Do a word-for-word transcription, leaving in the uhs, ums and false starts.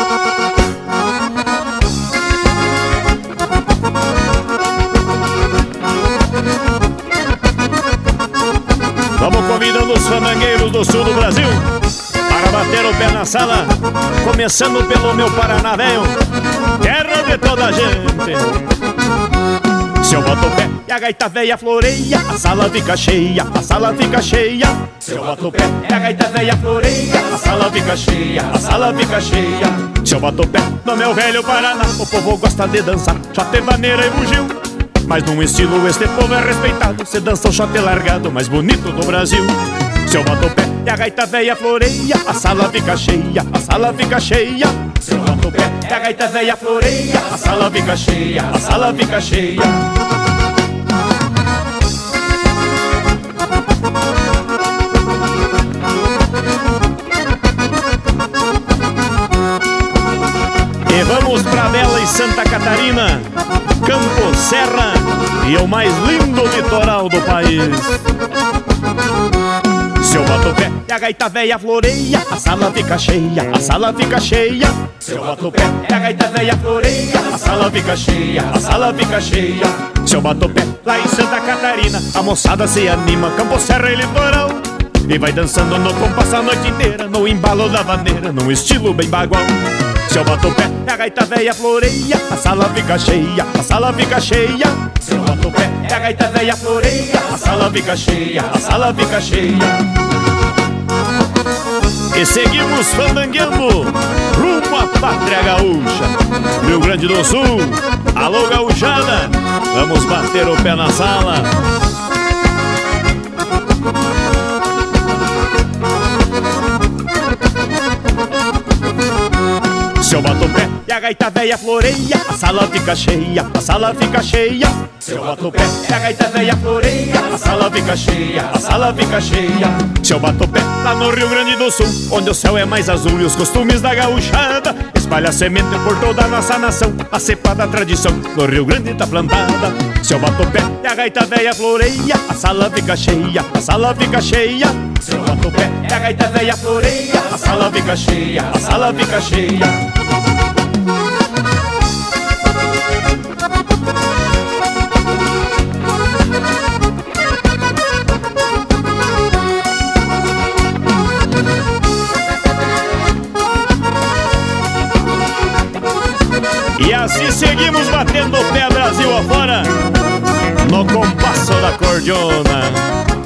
Vamos convidando os fandangueiros do sul do Brasil para bater o pé na sala, começando pelo meu Paraná velho, terra de toda a gente. Se eu boto o pé e a gaita véia floreia, a sala fica cheia, a sala fica cheia. Se eu boto o pé e a gaita véia floreia, a sala fica cheia, a sala fica cheia. Se eu boto o pé no meu velho Paraná, o povo gosta de dançar chote, vaneira e bugio. Mas num estilo este povo é respeitado, se dança o chote largado mais bonito do Brasil. Se eu boto o pé e a gaita véia floreia, a sala fica cheia, a sala fica cheia. Se eu boto o pé e a gaita véia floreia, a sala fica cheia, a sala fica cheia. E vamos pra Bela e Santa Catarina, Campo, Serra e o mais lindo litoral do país. Se eu boto o pé e a gaita véia floreia, a sala fica cheia, a sala fica cheia. Se eu boto o pé e a gaita véia floreia, a sala fica cheia, a sala fica cheia. Se eu boto o pé lá em Santa Catarina, a moçada se anima, Campo, Serra e litoral, e vai dançando no compasso a noite inteira, no embalo da vaneira, num estilo bem bagual. Se eu boto o pé e a gaita véia floreia, a sala fica cheia, a sala fica cheia. Se eu boto o pé e a gaita véia floreia, a sala fica cheia, a sala fica cheia. E seguimos fandangueando rumo à pátria gaúcha, Rio Grande do Sul. Alô gauchada, vamos bater o pé na sala. Se eu boto o pé e a gaita véia floreia, a sala fica cheia, a sala fica cheia. Se eu boto o pé e a gaita véia floreia, a sala fica cheia, a sala fica cheia. Se eu boto o pé lá no Rio Grande do Sul, onde o céu é mais azul e os costumes da gauchada espalha semente por toda a nossa nação, a cepa da tradição no Rio Grande tá plantada. Se eu boto o pé e a gaita véia floreia, a sala fica cheia, a sala fica cheia. Se eu boto o pé e a gaita véia floreia, a sala fica cheia, a sala fica cheia. E assim seguimos batendo o pé Brasil afora, no compasso da cordiona.